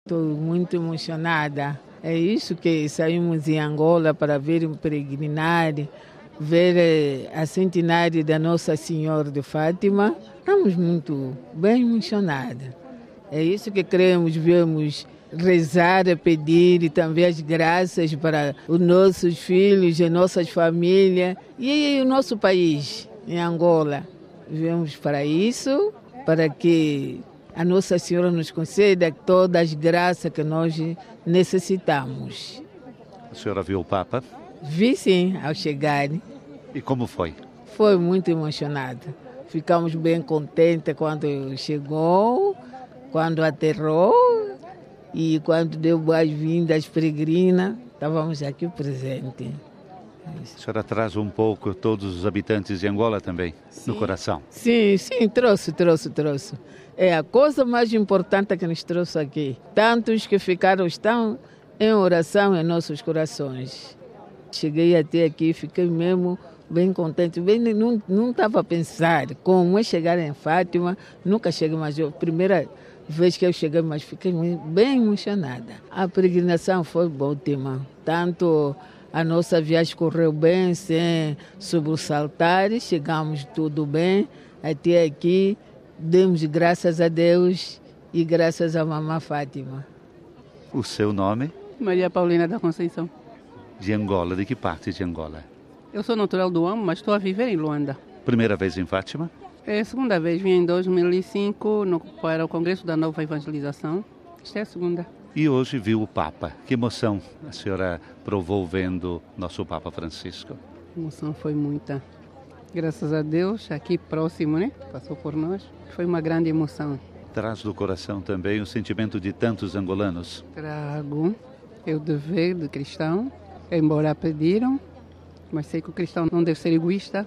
Estou muito emocionada. É isso que saímos em Angola para ver um peregrinar, ver a centenária da Nossa Senhora de Fátima. Estamos muito bem emocionados. É isso que queremos, vemos rezar, pedir e também as graças para os nossos filhos, as nossas famílias e o nosso país, em Angola. Vemos para isso, para que a Nossa Senhora nos conceda todas as graças que nós necessitamos. A senhora viu o Papa? Vi sim, ao chegar. E como foi? Foi muito emocionada. Ficamos bem contentes quando chegou, quando aterrou e quando deu boas-vindas peregrinas. Estávamos aqui presentes. A senhora traz um pouco todos os habitantes de Angola também, no coração? Sim, trouxe. É a coisa mais importante que nos trouxe aqui. Tantos que estão em oração em nossos corações. Cheguei até aqui, fiquei mesmo bem contente. Não estava a pensar como é chegar em Fátima, nunca cheguei, mas primeira vez que eu cheguei, mas fiquei bem emocionada. A peregrinação foi ótima, tanto a nossa viagem correu bem, sem sobressaltares, chegamos tudo bem, até aqui demos graças a Deus e graças à Mamã Fátima. O seu nome? Maria Paulina da Conceição. De Angola, de que parte de Angola? Eu sou natural do Amo, mas estou a viver em Luanda. Primeira vez em Fátima? É a segunda vez, vim em 2005 para o Congresso da Nova Evangelização. Esta é a segunda. E hoje viu o Papa. Que emoção a senhora provou vendo nosso Papa Francisco? A emoção foi muita. Graças a Deus, aqui próximo, né? Passou por nós. Foi uma grande emoção. Traz do coração também o sentimento de tantos angolanos? Trago. Eu dever de cristão, embora pediram, mas sei que o cristão não deve ser egoísta.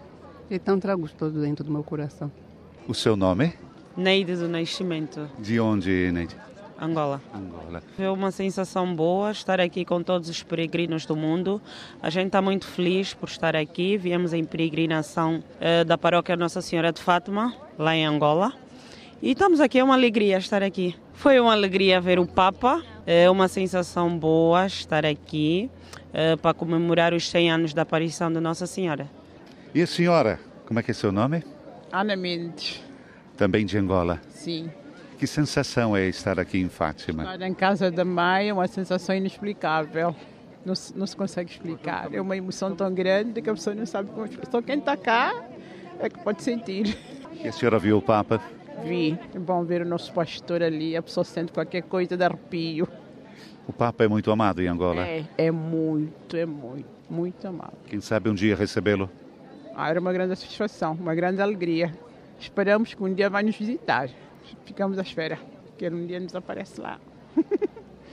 Então trago todo dentro do meu coração. O seu nome? Neide do Nascimento. De onde, Neide? Angola. Angola. Foi uma sensação boa estar aqui com todos os peregrinos do mundo. A gente está muito feliz por estar aqui. Viemos em peregrinação da paróquia Nossa Senhora de Fátima, lá em Angola. E estamos aqui, é uma alegria estar aqui. Foi uma alegria ver o Papa, é uma sensação boa estar aqui para comemorar os 100 anos da aparição de Nossa Senhora. E a senhora, como é que é seu nome? Ana Mendes. Também de Angola. Sim. Que sensação é estar aqui em Fátima? Estar em casa da mãe é uma sensação inexplicável. Não se consegue explicar. É uma emoção tão grande que a pessoa não sabe como explicar. Só quem está cá é que pode sentir. E a senhora viu o Papa? Vi. É bom ver o nosso pastor ali. A pessoa sente qualquer coisa de arrepio. O Papa é muito amado em Angola? É muito amado. Quem sabe um dia recebê-lo? Era uma grande satisfação, uma grande alegria. Esperamos que um dia vai nos visitar. Ficamos à espera que ele um dia nos apareça lá.